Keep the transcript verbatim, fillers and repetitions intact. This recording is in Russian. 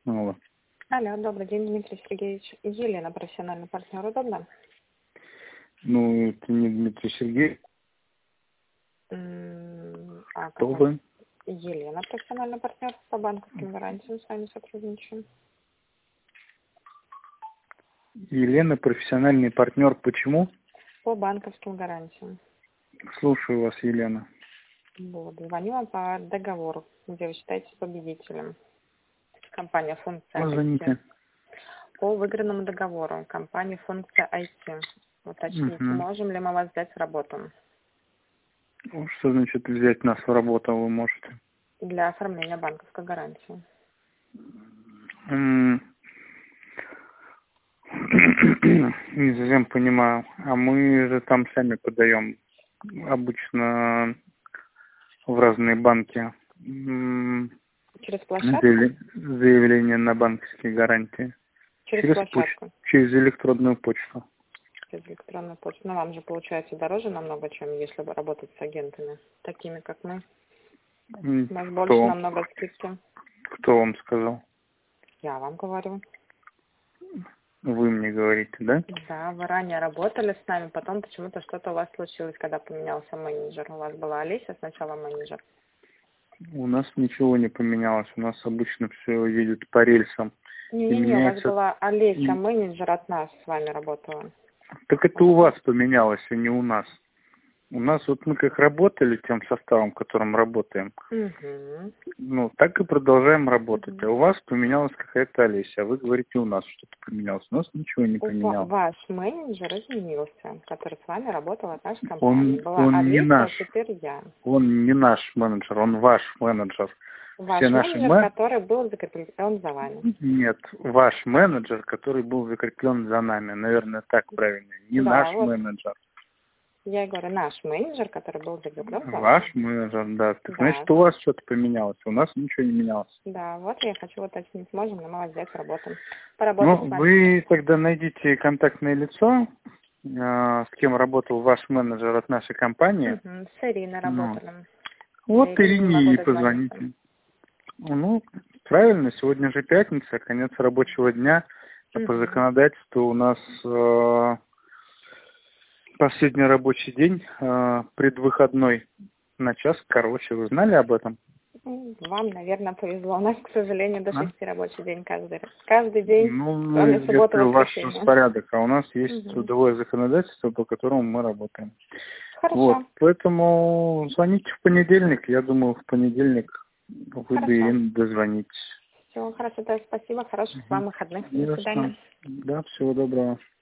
Алло. Алло, добрый день, Дмитрий Сергеевич. Елена, профессиональный партнер, удобно? Ну, это не Дмитрий Сергеевич. М, А Кто как вам? вы? Елена, профессиональный партнер по банковским гарантиям, с вами сотрудничаем. Елена, профессиональный партнер. Почему? По банковским гарантиям. Слушаю вас, Елена. Вот. Звоню вам по договору, где вы считаетесь победителем. Компания «Функция ай ти». Позвоните. По выигранному договору компании «Функция ай ти». Уточните, Угу. можем ли мы вас взять в работу Что значит взять нас в работу вы можете? для оформления банковской гарантии. М, Не совсем понимаю. А мы же там сами подаем обычно в разные банки м, Через площадку? заявле- заявление на банковские гарантии. Через Через площадку. почту, через электронную почту. Через электронную почту. Но вам же получается дороже намного, чем если бы работать с агентами, такими как мы. М, У нас Кто больше вам, намного скидки. кто вам сказал? Я вам говорю. Вы мне говорите, да? Да, вы ранее работали с нами, потом почему-то что-то у вас случилось, когда поменялся менеджер. У вас была Олеся сначала менеджер. У нас ничего не поменялось. У нас обычно все едет по рельсам. И Не-не-не, у вас меняется... была Олеся и- менеджер от нас с вами работала. Так это у вас поменялось, а не у нас. У нас вот мы как работали тем составом, которым работаем, Угу. ну, так и продолжаем работать. Угу. А у вас поменялась какая-то Олеся, а вы говорите, у нас что-то поменялось. У нас ничего не У ва- поменялось. ваш менеджер изменился, который с вами работал от нашей компании. Он, Была он не Олеся, а наш. теперь я. Он не наш менеджер, он ваш менеджер. Все Ваш наши менеджер, менеджеры... который был закреплен за вами. Нет, ваш менеджер, который был закреплен за нами. Наверное, так правильно. Не Да, наш вот. менеджер. Я и говорю, наш менеджер, который был закреплен за Ваш вами. менеджер, да. Так Да, значит, у вас что-то поменялось. У нас ничего не менялось. да, вот я хочу уточнить, можем ли мы вас взять в работу. Ну, Поработать с вами. вы тогда найдите контактное лицо, э, с кем работал ваш менеджер от нашей компании. Угу, с Ириной Ну, работали. До вот Ирины не Ирине могу и дозвониться. позвоните. Ну, правильно, сегодня же пятница, конец рабочего дня. А по Угу. законодательству у нас э, последний рабочий день, э, предвыходной на час короче. Вы знали об этом? Вам, наверное, повезло. У нас, к сожалению, до А? шести рабочий день каждый, каждый день, Ну, кроме я субботы и говорю, ваш воскресенья. распорядок, а у нас есть Угу. трудовое законодательство, по которому мы работаем. Вот, Хорошо. поэтому звоните в понедельник. Я думаю, в понедельник вы до Хорошо. Ирины дозвонитесь. Все, хорошо, да, спасибо. Хороших вам выходных. Не До за что. свидания. Да, всего доброго.